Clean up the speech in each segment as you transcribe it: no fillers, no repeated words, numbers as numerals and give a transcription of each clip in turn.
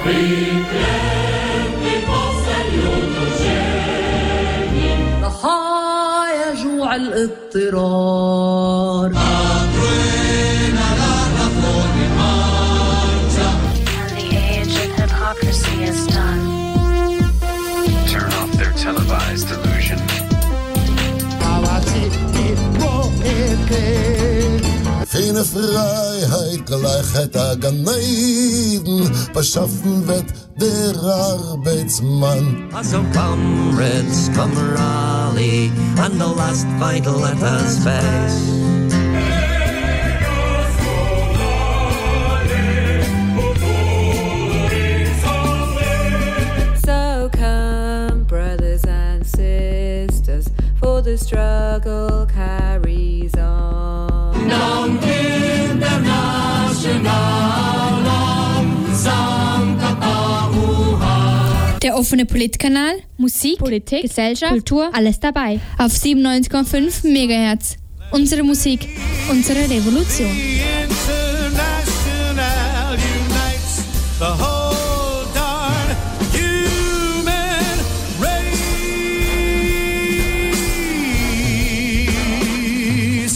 ضحايا جوع الاضطرار Turn off their televised illusion. Keine Freiheit, Gleichheit, Gan Eden, beschaffen wird der Arbeitsmann. So comrades, come rally, and the last fight let us face. So come, brothers and sisters, for the struggle carries on. Non international, Santa Pauha. Der offene Politkanal, Musik, Politik, Gesellschaft, Kultur, alles dabei. Auf 97,5 MHz. Unsere Musik, unsere Revolution. International unites the whole darn human race.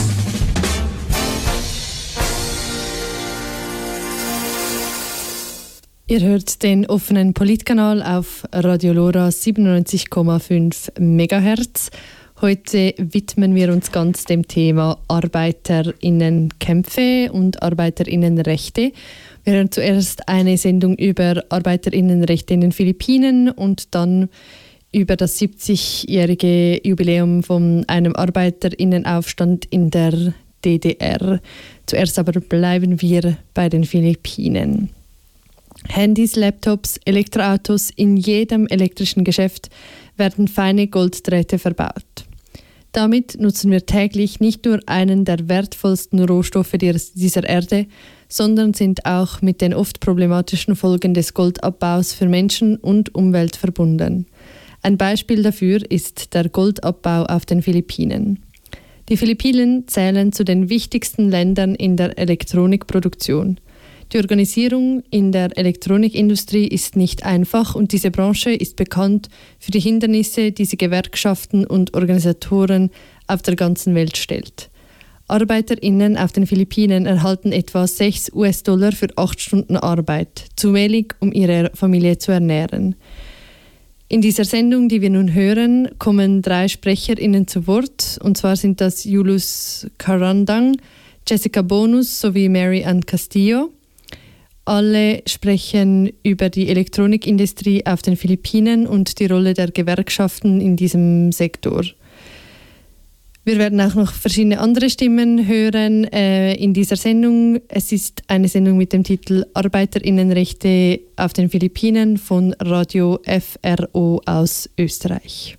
Ihr hört den offenen Politkanal auf Radio Lora 97,5 MHz. Heute widmen wir uns ganz dem Thema ArbeiterInnenkämpfe und ArbeiterInnenrechte. Wir hören zuerst eine Sendung über ArbeiterInnenrechte in den Philippinen und dann über das 70-jährige Jubiläum von einem ArbeiterInnenaufstand in der DDR. Zuerst aber bleiben wir bei den Philippinen. Handys, Laptops, Elektroautos, in jedem elektrischen Geschäft werden feine Golddrähte verbaut. Damit nutzen wir täglich nicht nur einen der wertvollsten Rohstoffe dieser Erde, sondern sind auch mit den oft problematischen Folgen des Goldabbaus für Menschen und Umwelt verbunden. Ein Beispiel dafür ist der Goldabbau auf den Philippinen. Die Philippinen zählen zu den wichtigsten Ländern in der Elektronikproduktion. Die Organisierung in der Elektronikindustrie ist nicht einfach und diese Branche ist bekannt für die Hindernisse, die sie Gewerkschaften und Organisatoren auf der ganzen Welt stellt. ArbeiterInnen auf den Philippinen erhalten etwa $6 für 8 Stunden Arbeit, zu wenig, um ihre Familie zu ernähren. In dieser Sendung, die wir nun hören, kommen 3 SprecherInnen zu Wort, und zwar sind das Julius Carandang, Jessica Bonus sowie Mary Ann Castillo. Alle sprechen über die Elektronikindustrie auf den Philippinen und die Rolle der Gewerkschaften in diesem Sektor. Wir werden auch noch verschiedene andere Stimmen hören in dieser Sendung. Es ist eine Sendung mit dem Titel ArbeiterInnenrechte auf den Philippinen von Radio FRO aus Österreich.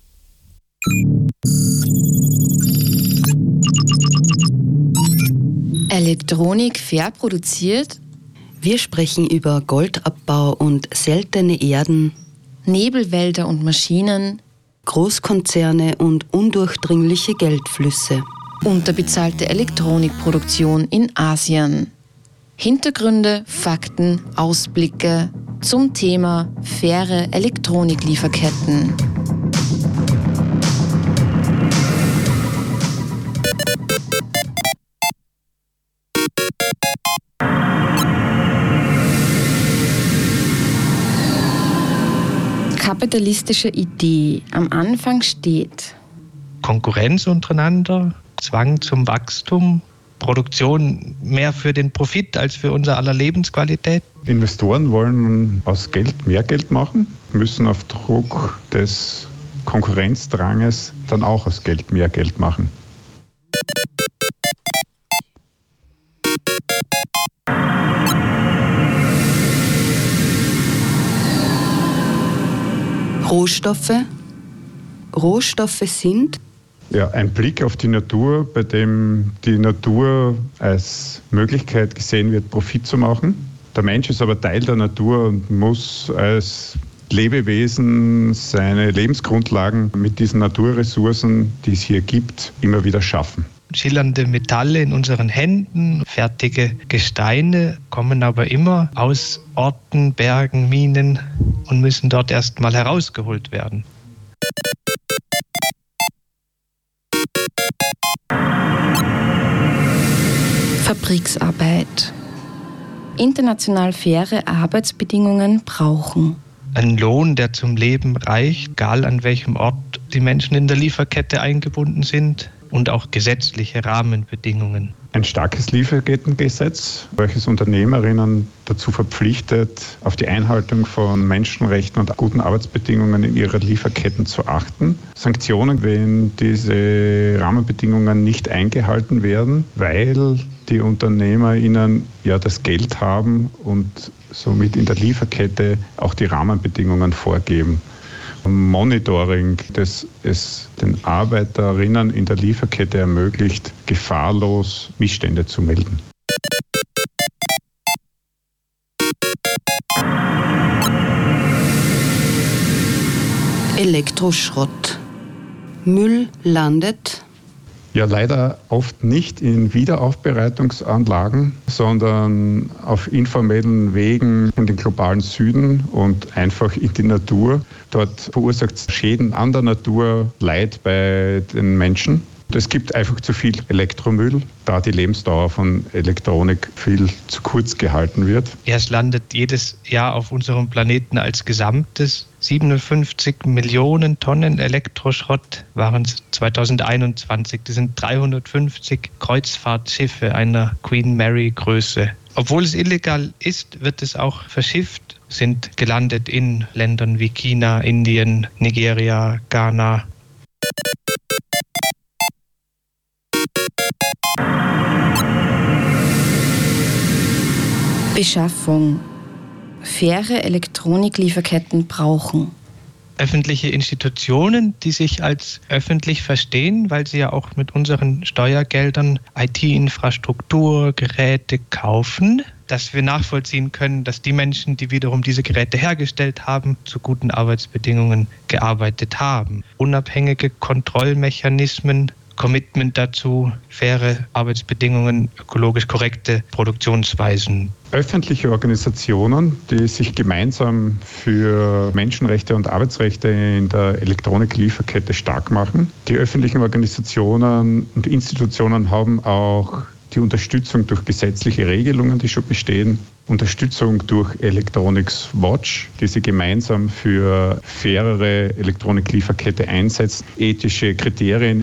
Elektronik fair produziert? Wir sprechen über Goldabbau und seltene Erden, Nebelwälder und Maschinen, Großkonzerne und undurchdringliche Geldflüsse. Unterbezahlte Elektronikproduktion in Asien. Hintergründe, Fakten, Ausblicke zum Thema faire Elektroniklieferketten. Kapitalistische Idee. Am Anfang steht Konkurrenz untereinander, Zwang zum Wachstum, Produktion mehr für den Profit als für unser aller Lebensqualität. Investoren wollen aus Geld mehr Geld machen, müssen auf Druck des Konkurrenzdranges dann auch aus Geld mehr Geld machen. Rohstoffe sind? Ja, ein Blick auf die Natur, bei dem die Natur als Möglichkeit gesehen wird, Profit zu machen. Der Mensch ist aber Teil der Natur und muss als Lebewesen seine Lebensgrundlagen mit diesen Naturressourcen, die es hier gibt, immer wieder schaffen. schillernde Metalle in unseren Händen, fertige Gesteine, kommen aber immer aus Orten, Bergen, Minen und müssen dort erstmal herausgeholt werden. Fabriksarbeit. International faire Arbeitsbedingungen brauchen. Ein Lohn, der zum Leben reicht, egal an welchem Ort die Menschen in der Lieferkette eingebunden sind, und auch gesetzliche Rahmenbedingungen. Ein starkes Lieferkettengesetz, welches Unternehmerinnen dazu verpflichtet, auf die Einhaltung von Menschenrechten und guten Arbeitsbedingungen in ihrer Lieferketten zu achten. Sanktionen, wenn diese Rahmenbedingungen nicht eingehalten werden, weil die UnternehmerInnen ja das Geld haben und somit in der Lieferkette auch die Rahmenbedingungen vorgeben. Monitoring, das es den Arbeiterinnen in der Lieferkette ermöglicht, gefahrlos Missstände zu melden. Elektroschrott. Müll landet Ja, leider oft nicht in Wiederaufbereitungsanlagen, sondern auf informellen Wegen in den globalen Süden und einfach in die Natur. Dort verursacht es Schäden an der Natur, Leid bei den Menschen. Es gibt einfach zu viel Elektromüll, da die Lebensdauer von Elektronik viel zu kurz gehalten wird. Es landet jedes Jahr auf unserem Planeten als Gesamtes. 57 Millionen Tonnen Elektroschrott waren es 2021. Das sind 350 Kreuzfahrtschiffe einer Queen Mary Größe. Obwohl es illegal ist, wird es auch verschifft, sind gelandet in Ländern wie China, Indien, Nigeria, Ghana. Beschaffung. Faire Elektroniklieferketten brauchen. Öffentliche Institutionen, die sich als öffentlich verstehen, weil sie ja auch mit unseren Steuergeldern IT-Infrastruktur, Geräte kaufen, dass wir nachvollziehen können, dass die Menschen, die wiederum diese Geräte hergestellt haben, zu guten Arbeitsbedingungen gearbeitet haben. Unabhängige Kontrollmechanismen, Commitment dazu, faire Arbeitsbedingungen, ökologisch korrekte Produktionsweisen. Öffentliche Organisationen, die sich gemeinsam für Menschenrechte und Arbeitsrechte in der Elektroniklieferkette stark machen. Die öffentlichen Organisationen und Institutionen haben auch die Unterstützung durch gesetzliche Regelungen, die schon bestehen, Unterstützung durch Electronics Watch, die sie gemeinsam für fairere Elektroniklieferkette einsetzt, ethische Kriterien.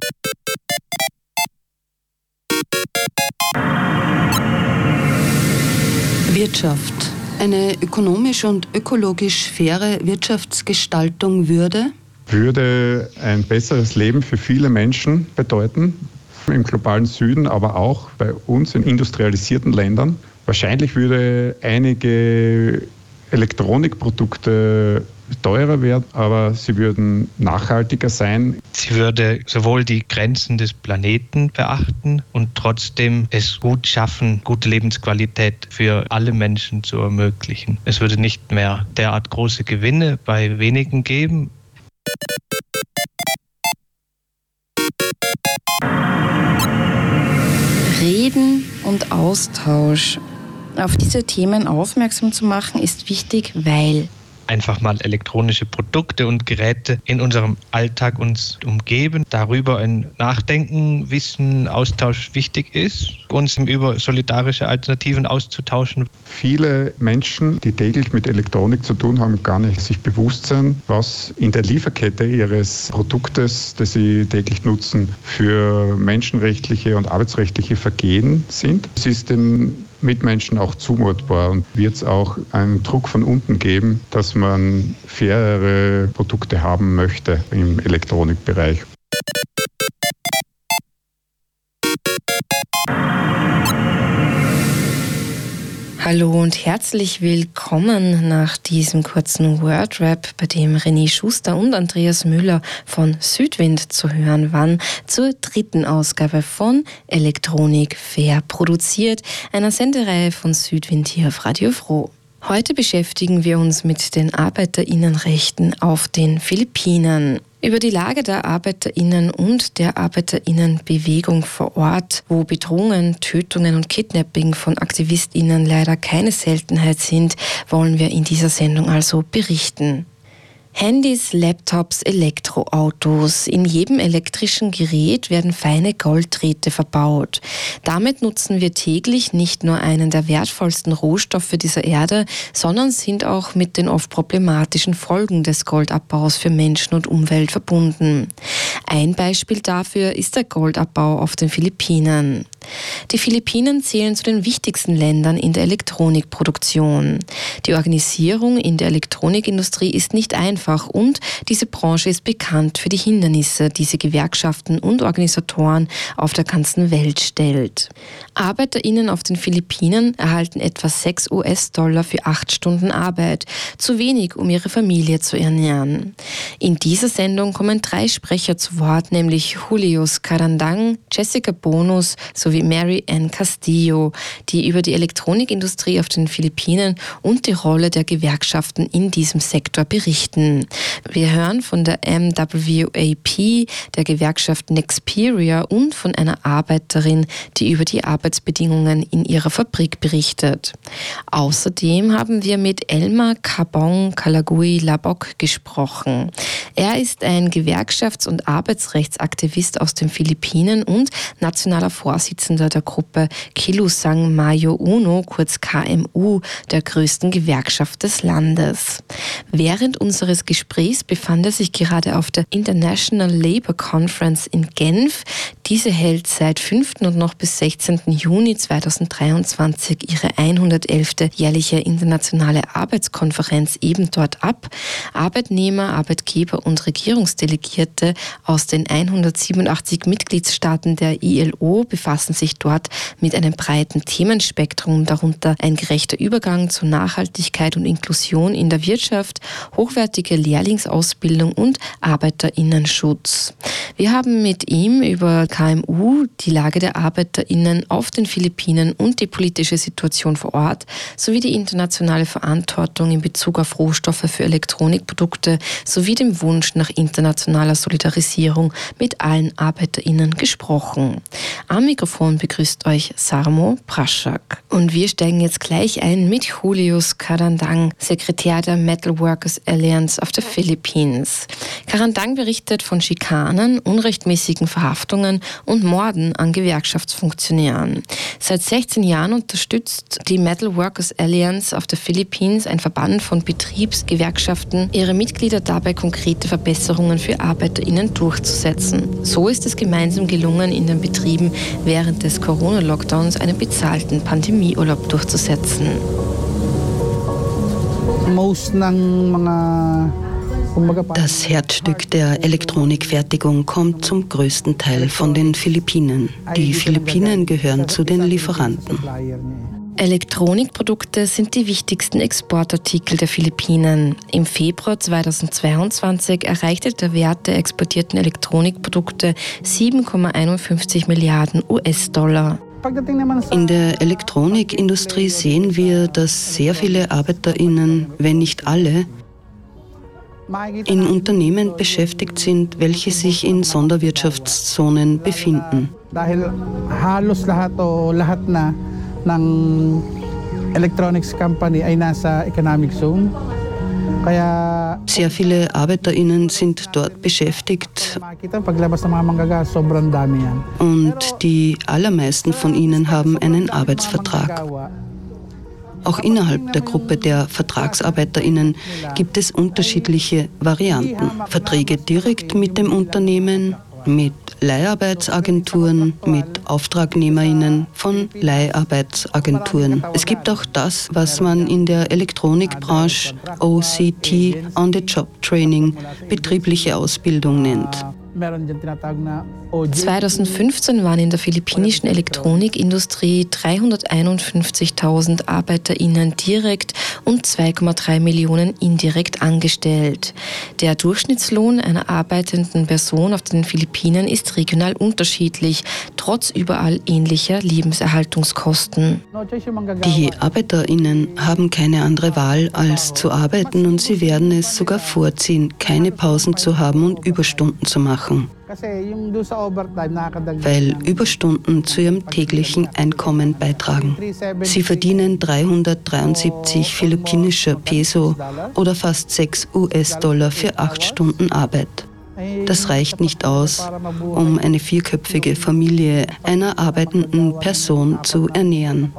Wirtschaft. Eine ökonomisch und ökologisch faire Wirtschaftsgestaltung würde ein besseres Leben für viele Menschen bedeuten, im globalen Süden, aber auch bei uns in industrialisierten Ländern. Wahrscheinlich würde einige Elektronikprodukte teurer werden, aber sie würden nachhaltiger sein. Sie würde sowohl die Grenzen des Planeten beachten und trotzdem es gut schaffen, gute Lebensqualität für alle Menschen zu ermöglichen. Es würde nicht mehr derart große Gewinne bei wenigen geben. Reden und Austausch. Auf diese Themen aufmerksam zu machen, ist wichtig, weil einfach mal elektronische Produkte und Geräte in unserem Alltag uns umgeben, darüber ein Nachdenken, Wissen, Austausch wichtig ist, uns über solidarische Alternativen auszutauschen. Viele Menschen, die täglich mit Elektronik zu tun haben, gar nicht sich bewusst sind, was in der Lieferkette ihres Produktes, das sie täglich nutzen, für menschenrechtliche und arbeitsrechtliche Vergehen sind. Es ist den Mitmenschen auch zumutbar und wird es auch einen Druck von unten geben, dass man fairere Produkte haben möchte im Elektronikbereich. Hallo und herzlich willkommen nach diesem kurzen Wordrap, bei dem René Schuster und Andreas Müller von Südwind zu hören waren, zur dritten Ausgabe von Elektronik fair produziert, einer Sendereihe von Südwind hier auf Radio Froh. Heute beschäftigen wir uns mit den ArbeiterInnenrechten auf den Philippinen. Über die Lage der ArbeiterInnen und der ArbeiterInnenbewegung vor Ort, wo Bedrohungen, Tötungen und Kidnapping von AktivistInnen leider keine Seltenheit sind, wollen wir in dieser Sendung also berichten. Handys, Laptops, Elektroautos. In jedem elektrischen Gerät werden feine Golddrähte verbaut. Damit nutzen wir täglich nicht nur einen der wertvollsten Rohstoffe dieser Erde, sondern sind auch mit den oft problematischen Folgen des Goldabbaus für Menschen und Umwelt verbunden. Ein Beispiel dafür ist der Goldabbau auf den Philippinen. Die Philippinen zählen zu den wichtigsten Ländern in der Elektronikproduktion. Die Organisierung in der Elektronikindustrie ist nicht einfach und diese Branche ist bekannt für die Hindernisse, die sie Gewerkschaften und Organisatoren auf der ganzen Welt stellt. ArbeiterInnen auf den Philippinen erhalten etwa $6 für 8 Stunden Arbeit, zu wenig, um ihre Familie zu ernähren. In dieser Sendung kommen 3 Sprecher zu Wort, nämlich Julius Carandang, Jessica Bonus sowie Mary Ann Castillo, die über die Elektronikindustrie auf den Philippinen und die Rolle der Gewerkschaften in diesem Sektor berichten. Wir hören von der MWAP, der Gewerkschaft Nexperia und von einer Arbeiterin, die über die Arbeitsbedingungen in ihrer Fabrik berichtet. Außerdem haben wir mit Elmer Cabong Calagui Labok gesprochen. Er ist ein Gewerkschafts- und Arbeitsrechtsaktivist aus den Philippinen und nationaler Vorsitzender der Gruppe Kilusang Mayo Uno, kurz KMU, der größten Gewerkschaft des Landes. Während unseres Gesprächs befand er sich gerade auf der International Labour Conference in Genf. Diese hält seit 5. und noch bis 16. Juni 2023 ihre 111. jährliche internationale Arbeitskonferenz eben dort ab. Arbeitnehmer, Arbeitgeber und Regierungsdelegierte aus den 187 Mitgliedstaaten der ILO befassen sich dort mit einem breiten Themenspektrum, darunter ein gerechter Übergang zu Nachhaltigkeit und Inklusion in der Wirtschaft, hochwertige Lehrlingsausbildung und ArbeiterInnenschutz. Wir haben mit ihm über KMU, die Lage der ArbeiterInnen auf den Philippinen und die politische Situation vor Ort sowie die internationale Verantwortung in Bezug auf Rohstoffe für Elektronikprodukte sowie dem Wunsch nach internationaler Solidarisierung mit allen ArbeiterInnen gesprochen. Am Mikrofon begrüßt euch Sarmo Praschak. Und wir steigen jetzt gleich ein mit Julius Carandang, Sekretär der Metal Workers Alliance of the Philippines. Carandang berichtet von Schikanen, unrechtmäßigen Verhaftungen und Morden an Gewerkschaftsfunktionären. Seit 16 Jahren unterstützt die Metal Workers Alliance of the Philippines, ein Verband von Betriebsgewerkschaften, ihre Mitglieder dabei, konkrete Verbesserungen für ArbeiterInnen durchzusetzen. So ist es gemeinsam gelungen, in den Betrieben während des Corona-Lockdowns einen bezahlten Pandemieurlaub durchzusetzen. Das Herzstück der Elektronikfertigung kommt zum größten Teil von den Philippinen. Die Philippinen gehören zu den Lieferanten. Elektronikprodukte sind die wichtigsten Exportartikel der Philippinen. Im Februar 2022 erreichte der Wert der exportierten Elektronikprodukte 7,51 Milliarden US-Dollar. In der Elektronikindustrie sehen wir, dass sehr viele ArbeiterInnen, wenn nicht alle, in Unternehmen beschäftigt sind, welche sich in Sonderwirtschaftszonen befinden. Sehr viele ArbeiterInnen sind dort beschäftigt und die allermeisten von ihnen haben einen Arbeitsvertrag. Auch innerhalb der Gruppe der VertragsarbeiterInnen gibt es unterschiedliche Varianten. Verträge direkt mit dem Unternehmen, mit Leiharbeitsagenturen, mit AuftragnehmerInnen von Leiharbeitsagenturen. Es gibt auch das, was man in der Elektronikbranche OCT, On-the-Job-Training, betriebliche Ausbildung nennt. 2015 waren in der philippinischen Elektronikindustrie 351.000 ArbeiterInnen direkt und 2,3 Millionen indirekt angestellt. Der Durchschnittslohn einer arbeitenden Person auf den Philippinen ist regional unterschiedlich, trotz überall ähnlicher Lebenserhaltungskosten. Die ArbeiterInnen haben keine andere Wahl, als zu arbeiten, und sie werden es sogar vorziehen, keine Pausen zu haben und Überstunden zu machen. Weil Überstunden zu ihrem täglichen Einkommen beitragen. Sie verdienen 373 philippinische Peso oder fast 6 US-Dollar für 8 Stunden Arbeit. Das reicht nicht aus, um eine 4-köpfige Familie einer arbeitenden Person zu ernähren.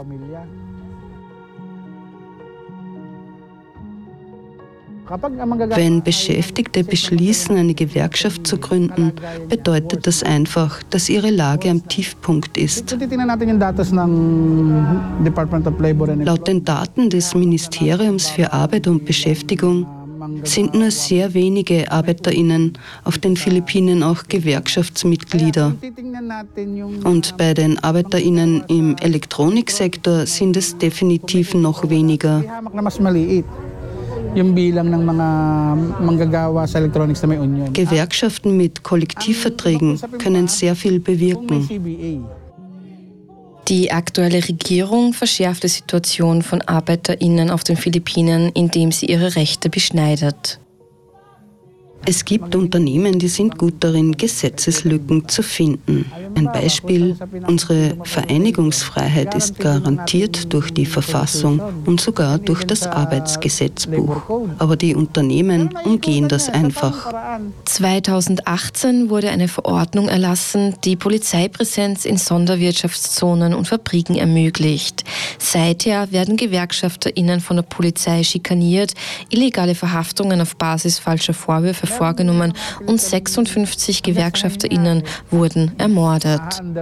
Wenn Beschäftigte beschließen, eine Gewerkschaft zu gründen, bedeutet das einfach, dass ihre Lage am Tiefpunkt ist. Laut den Daten des Ministeriums für Arbeit und Beschäftigung sind nur sehr wenige ArbeiterInnen auf den Philippinen auch Gewerkschaftsmitglieder. Und bei den ArbeiterInnen im Elektroniksektor sind es definitiv noch weniger. Gewerkschaften mit Kollektivverträgen können sehr viel bewirken. Die aktuelle Regierung verschärft die Situation von ArbeiterInnen auf den Philippinen, indem sie ihre Rechte beschneidet. Es gibt Unternehmen, die sind gut darin, Gesetzeslücken zu finden. Ein Beispiel: Unsere Vereinigungsfreiheit ist garantiert durch die Verfassung und sogar durch das Arbeitsgesetzbuch. Aber die Unternehmen umgehen das einfach. 2018 wurde eine Verordnung erlassen, die Polizeipräsenz in Sonderwirtschaftszonen und Fabriken ermöglicht. Seither werden GewerkschafterInnen von der Polizei schikaniert, illegale Verhaftungen auf Basis falscher Vorwürfe vorgenommen und 56 GewerkschafterInnen wurden ermordet.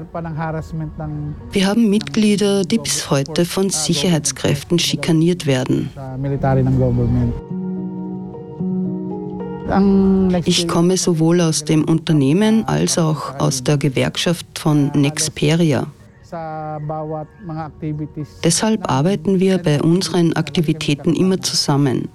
Wir haben Mitglieder, die bis heute von Sicherheitskräften schikaniert werden. Ich komme sowohl aus dem Unternehmen als auch aus der Gewerkschaft von Nexperia. Deshalb arbeiten wir bei unseren Aktivitäten immer zusammen.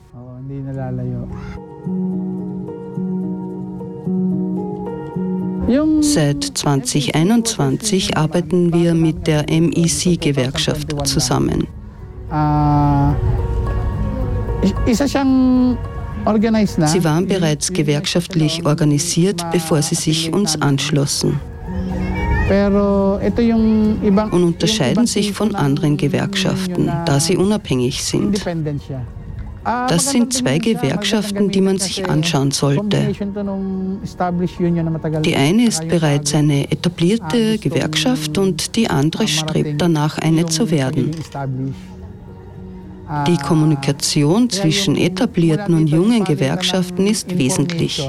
Seit 2021 arbeiten wir mit der MEC-Gewerkschaft zusammen. Sie waren bereits gewerkschaftlich organisiert, bevor sie sich uns anschlossen. Und unterscheiden sich von anderen Gewerkschaften, da sie unabhängig sind. Das sind 2 Gewerkschaften, die man sich anschauen sollte. Die eine ist bereits eine etablierte Gewerkschaft und die andere strebt danach, eine zu werden. Die Kommunikation zwischen etablierten und jungen Gewerkschaften ist wesentlich.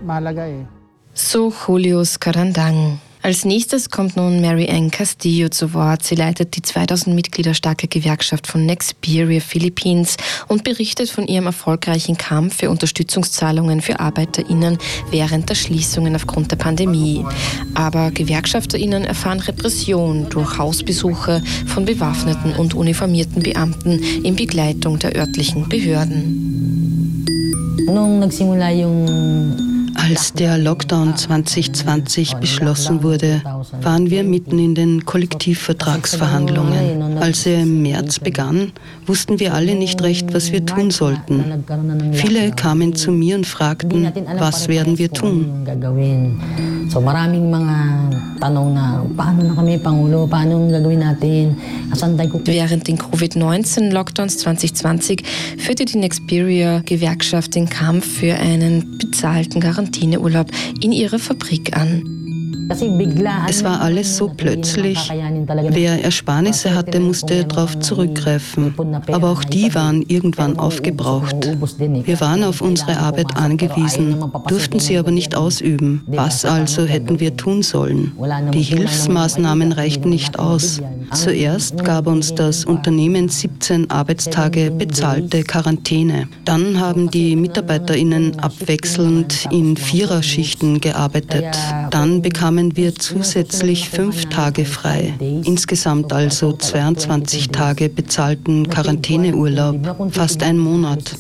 So Julius Carandang. Als nächstes kommt nun Mary Ann Castillo zu Wort. Sie leitet die 2000 Mitglieder starke Gewerkschaft von Nexperia Philippines und berichtet von ihrem erfolgreichen Kampf für Unterstützungszahlungen für ArbeiterInnen während der Schließungen aufgrund der Pandemie. Aber GewerkschafterInnen erfahren Repression durch Hausbesuche von bewaffneten und uniformierten Beamten in Begleitung der örtlichen Behörden. Als der Lockdown 2020 beschlossen wurde, waren wir mitten in den Kollektivvertragsverhandlungen. Als er im März begann, wussten wir alle nicht recht, was wir tun sollten. Viele kamen zu mir und fragten, was werden wir tun? Während den Covid-19-Lockdowns 2020 führte die Nexperia-Gewerkschaft den Kampf für einen bezahlten Quarantäneurlaub in ihrer Fabrik an. Es war alles so plötzlich. Wer Ersparnisse hatte, musste darauf zurückgreifen. Aber auch die waren irgendwann aufgebraucht. Wir waren auf unsere Arbeit angewiesen, durften sie aber nicht ausüben. Was also hätten wir tun sollen? Die Hilfsmaßnahmen reichten nicht aus. Zuerst gab uns das Unternehmen 17 Arbeitstage bezahlte Quarantäne. Dann haben die MitarbeiterInnen abwechselnd in Viererschichten gearbeitet. Dann bekamen wir zusätzlich 5 Tage frei. Insgesamt also 22 Tage bezahlten Quarantäneurlaub, fast ein Monat.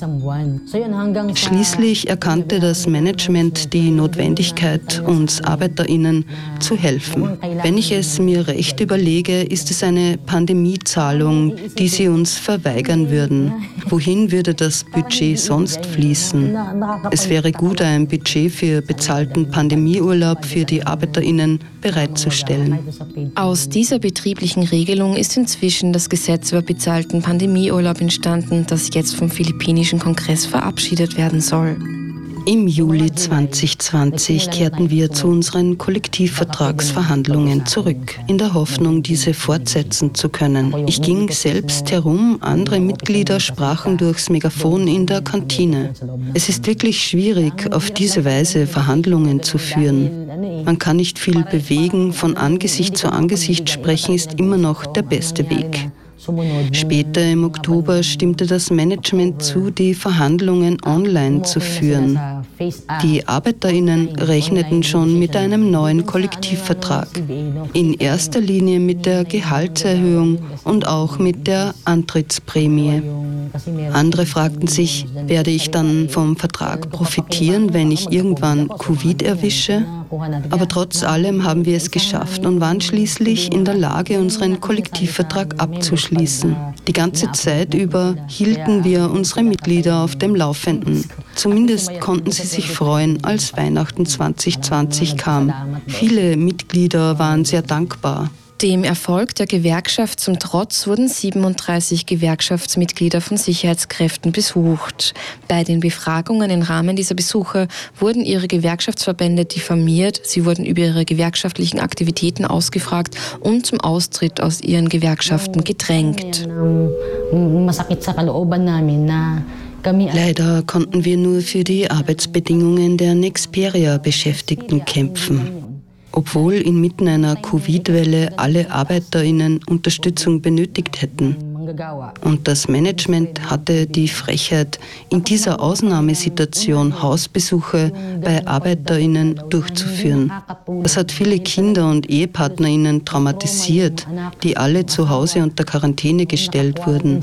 Schließlich erkannte das Management die Notwendigkeit, uns ArbeiterInnen zu helfen. Wenn ich es mir recht überlege, ist es eine Pandemiezahlung, die sie uns verweigern würden. Wohin würde das Budget sonst fließen? Es wäre gut, ein Budget für bezahlten Pandemieurlaub für die ArbeiterInnen bereitzustellen. Aus dieser betrieblichen Regelung ist inzwischen das Gesetz über bezahlten Pandemieurlaub entstanden, das jetzt vom philippinischen Kongress verabschiedet werden soll. Im Juli 2020 kehrten wir zu unseren Kollektivvertragsverhandlungen zurück, in der Hoffnung, diese fortsetzen zu können. Ich ging selbst herum, andere Mitglieder sprachen durchs Megafon in der Kantine. Es ist wirklich schwierig, auf diese Weise Verhandlungen zu führen. Man kann nicht viel bewegen, von Angesicht zu Angesicht sprechen ist immer noch der beste Weg. Später im Oktober stimmte das Management zu, die Verhandlungen online zu führen. Die ArbeiterInnen rechneten schon mit einem neuen Kollektivvertrag. In erster Linie mit der Gehaltserhöhung und auch mit der Antrittsprämie. Andere fragten sich, werde ich dann vom Vertrag profitieren, wenn ich irgendwann Covid erwische? Aber trotz allem haben wir es geschafft und waren schließlich in der Lage, unseren Kollektivvertrag abzuschließen. Die ganze Zeit über hielten wir unsere Mitglieder auf dem Laufenden. Zumindest konnten sie sich freuen, als Weihnachten 2020 kam. Viele Mitglieder waren sehr dankbar. Dem Erfolg der Gewerkschaft zum Trotz wurden 37 Gewerkschaftsmitglieder von Sicherheitskräften besucht. Bei den Befragungen im Rahmen dieser Besuche wurden ihre Gewerkschaftsverbände diffamiert, sie wurden über ihre gewerkschaftlichen Aktivitäten ausgefragt und zum Austritt aus ihren Gewerkschaften gedrängt. Leider konnten wir nur für die Arbeitsbedingungen der Nexperia-Beschäftigten kämpfen. Obwohl inmitten einer Covid-Welle alle ArbeiterInnen Unterstützung benötigt hätten. Und das Management hatte die Frechheit, in dieser Ausnahmesituation Hausbesuche bei ArbeiterInnen durchzuführen. Das hat viele Kinder und EhepartnerInnen traumatisiert, die alle zu Hause unter Quarantäne gestellt wurden.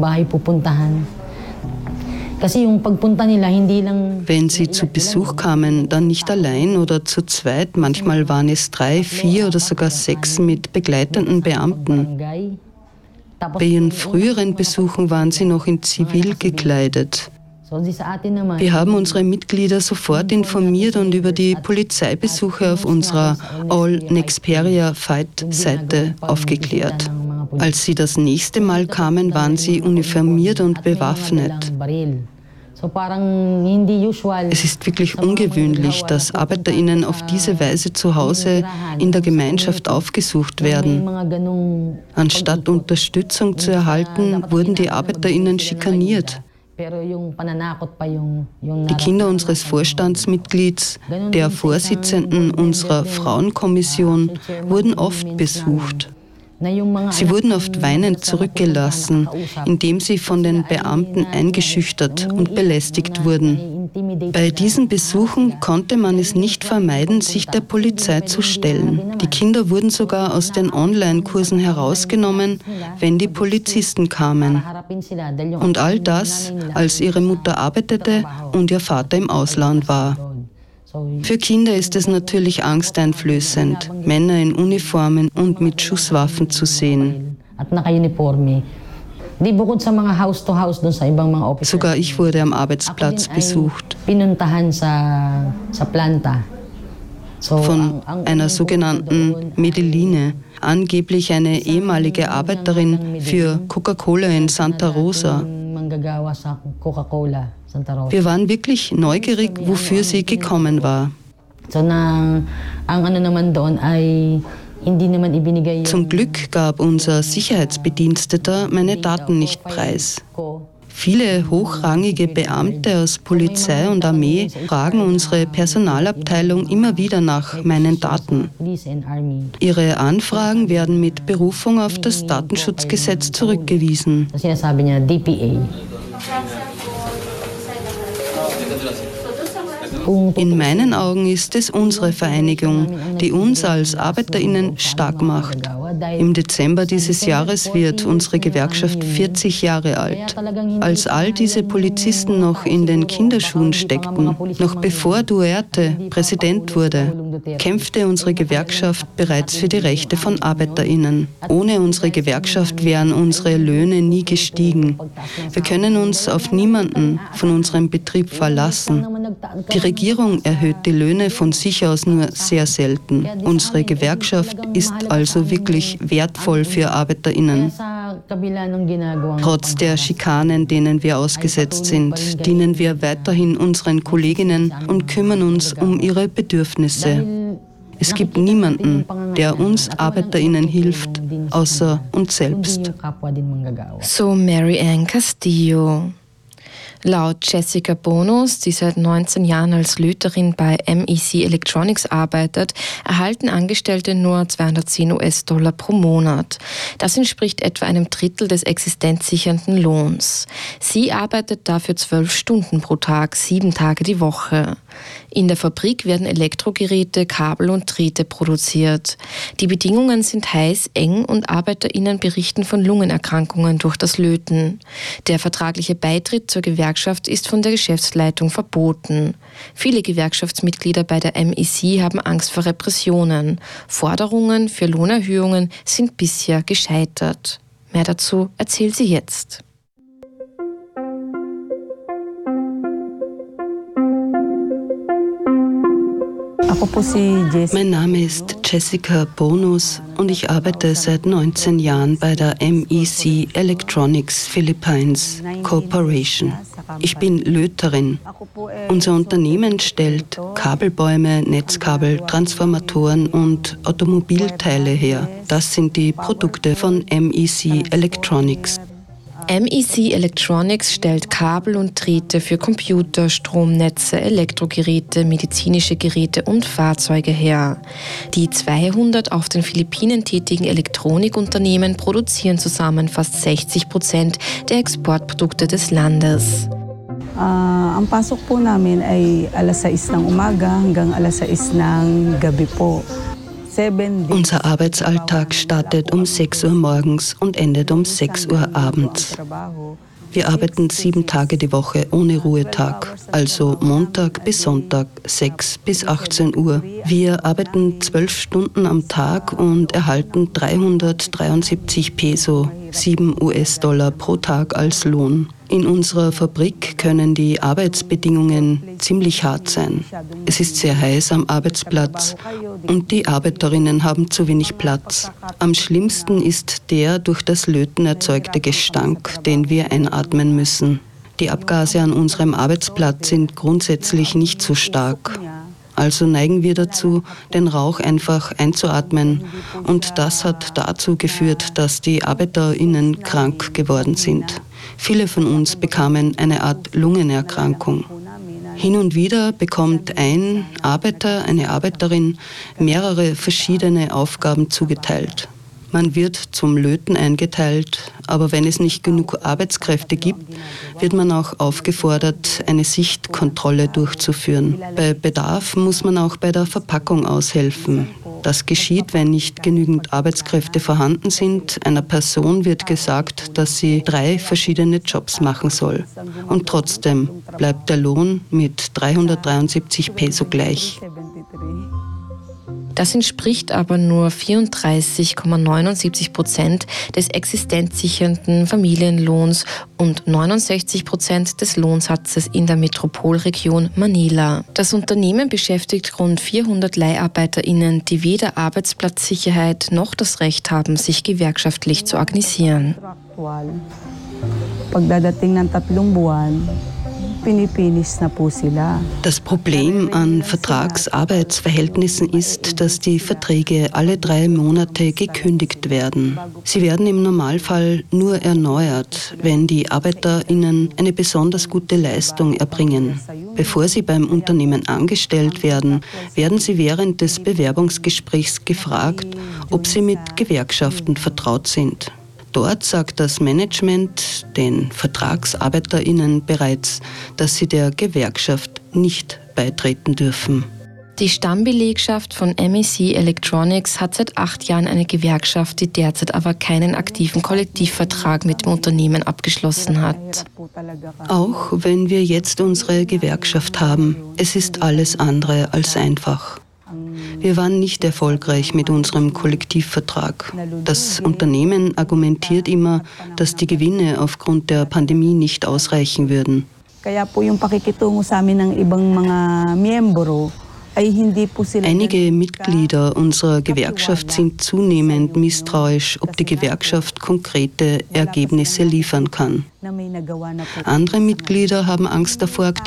Wenn sie zu Besuch kamen, dann nicht allein oder zu zweit, manchmal waren es 3, 4 oder sogar 6 mit begleitenden Beamten. Bei ihren früheren Besuchen waren sie noch in Zivil gekleidet. Wir haben unsere Mitglieder sofort informiert und über die Polizeibesuche auf unserer All Nexperia Fight-Seite aufgeklärt. Als sie das nächste Mal kamen, waren sie uniformiert und bewaffnet. Es ist wirklich ungewöhnlich, dass ArbeiterInnen auf diese Weise zu Hause in der Gemeinschaft aufgesucht werden. Anstatt Unterstützung zu erhalten, wurden die ArbeiterInnen schikaniert. Die Kinder unseres Vorstandsmitglieds, der Vorsitzenden unserer Frauenkommission, wurden oft besucht. Sie wurden oft weinend zurückgelassen, indem sie von den Beamten eingeschüchtert und belästigt wurden. Bei diesen Besuchen konnte man es nicht vermeiden, sich der Polizei zu stellen. Die Kinder wurden sogar aus den Online-Kursen herausgenommen, wenn die Polizisten kamen. Und all das, als ihre Mutter arbeitete und ihr Vater im Ausland war. Für Kinder ist es natürlich angsteinflößend, Männer in Uniformen und mit Schusswaffen zu sehen. Sogar ich wurde am Arbeitsplatz besucht. Von einer sogenannten Medeline, angeblich eine ehemalige Arbeiterin für Coca-Cola in Santa Rosa. Wir waren wirklich neugierig, wofür sie gekommen war. Zum Glück gab unser Sicherheitsbediensteter meine Daten nicht preis. Viele hochrangige Beamte aus Polizei und Armee fragen unsere Personalabteilung immer wieder nach meinen Daten. Ihre Anfragen werden mit Berufung auf das Datenschutzgesetz zurückgewiesen. In meinen Augen ist es unsere Vereinigung, die uns als ArbeiterInnen stark macht. Im Dezember dieses Jahres wird unsere Gewerkschaft 40 Jahre alt. Als all diese Polizisten noch in den Kinderschuhen steckten, noch bevor Duerte Präsident wurde, kämpfte unsere Gewerkschaft bereits für die Rechte von ArbeiterInnen. Ohne unsere Gewerkschaft wären unsere Löhne nie gestiegen. Wir können uns auf niemanden von unserem Betrieb verlassen. Die Regierung erhöht die Löhne von sich aus nur sehr selten. Unsere Gewerkschaft ist also wirklich wertvoll für ArbeiterInnen. Trotz der Schikanen, denen wir ausgesetzt sind, dienen wir weiterhin unseren Kolleginnen und kümmern uns um ihre Bedürfnisse. Es gibt niemanden, der uns ArbeiterInnen hilft, außer uns selbst. So Mary Ann Castillo. Laut Jessica Bonus, die seit 19 Jahren als Löterin bei MEC Electronics arbeitet, erhalten Angestellte nur 210 US-Dollar pro Monat. Das entspricht etwa einem Drittel des existenzsichernden Lohns. Sie arbeitet dafür 12 Stunden pro Tag, 7 Tage die Woche. In der Fabrik werden Elektrogeräte, Kabel und Drähte produziert. Die Bedingungen sind heiß, eng und ArbeiterInnen berichten von Lungenerkrankungen durch das Löten. Der vertragliche Beitritt zur Gewerkschaft ist von der Geschäftsleitung verboten. Viele Gewerkschaftsmitglieder bei der MEC haben Angst vor Repressionen. Forderungen für Lohnerhöhungen sind bisher gescheitert. Mehr dazu erzählt sie jetzt. Mein Name ist Jessica Bonus und ich arbeite seit 19 Jahren bei der MEC Electronics Philippines Corporation. Ich bin Löterin. Unser Unternehmen stellt Kabelbäume, Netzkabel, Transformatoren und Automobilteile her. Das sind die Produkte von MEC Electronics. MEC Electronics stellt Kabel und Drähte für Computer, Stromnetze, Elektrogeräte, medizinische Geräte und Fahrzeuge her. Die 200 auf den Philippinen tätigen Elektronikunternehmen produzieren zusammen fast 60% der Exportprodukte des Landes. Ang pasok po namin ay alas 6 ng umaga hanggang alas 6 ng gabi po. Unser Arbeitsalltag startet um 6 Uhr morgens und endet um 6 Uhr abends. Wir arbeiten 7 Tage die Woche ohne Ruhetag, also Montag bis Sonntag, 6 bis 18 Uhr. Wir arbeiten 12 Stunden am Tag und erhalten 373 Peso, 7 US-Dollar pro Tag als Lohn. In unserer Fabrik können die Arbeitsbedingungen ziemlich hart sein. Es ist sehr heiß am Arbeitsplatz und die Arbeiterinnen haben zu wenig Platz. Am schlimmsten ist der durch das Löten erzeugte Gestank, den wir einatmen müssen. Die Abgase an unserem Arbeitsplatz sind grundsätzlich nicht so stark. Also neigen wir dazu, den Rauch einfach einzuatmen. Und das hat dazu geführt, dass die ArbeiterInnen krank geworden sind. Viele von uns bekamen eine Art Lungenerkrankung. Hin und wieder bekommt ein Arbeiter, eine Arbeiterin mehrere verschiedene Aufgaben zugeteilt. Man wird zum Löten eingeteilt, aber wenn es nicht genug Arbeitskräfte gibt, wird man auch aufgefordert, eine Sichtkontrolle durchzuführen. Bei Bedarf muss man auch bei der Verpackung aushelfen. Das geschieht, wenn nicht genügend Arbeitskräfte vorhanden sind. Einer Person wird gesagt, dass sie 3 verschiedene Jobs machen soll. Und trotzdem bleibt der Lohn mit 373 Peso gleich. Das entspricht aber nur 34,79% des existenzsichernden Familienlohns und 69% des Lohnsatzes in der Metropolregion Manila. Das Unternehmen beschäftigt rund 400 LeiharbeiterInnen, die weder Arbeitsplatzsicherheit noch das Recht haben, sich gewerkschaftlich zu organisieren. Pagdadating ng 3 buwan, pinipinis na po sila. Das Problem an Vertragsarbeitsverhältnissen ist, dass die Verträge alle 3 Monate gekündigt werden. Sie werden im Normalfall nur erneuert, wenn die ArbeiterInnen eine besonders gute Leistung erbringen. Bevor sie beim Unternehmen angestellt werden, werden sie während des Bewerbungsgesprächs gefragt, ob sie mit Gewerkschaften vertraut sind. Dort sagt das Management den VertragsarbeiterInnen bereits, dass sie der Gewerkschaft nicht beitreten dürfen. Die Stammbelegschaft von MEC Electronics hat seit 8 Jahren eine Gewerkschaft, die derzeit aber keinen aktiven Kollektivvertrag mit dem Unternehmen abgeschlossen hat. Auch wenn wir jetzt unsere Gewerkschaft haben, es ist alles andere als einfach. Wir waren nicht erfolgreich mit unserem Kollektivvertrag. Das Unternehmen argumentiert immer, dass die Gewinne aufgrund der Pandemie nicht ausreichen würden. Kaya po yung pakikitungo sa amin ng ibang mga miyembro ay hindi po sila. Einige Mitglieder unserer Gewerkschaft sind zunehmend misstrauisch, ob die Gewerkschaft konkrete Ergebnisse liefern kann. Andere Mitglieder haben Angst davor,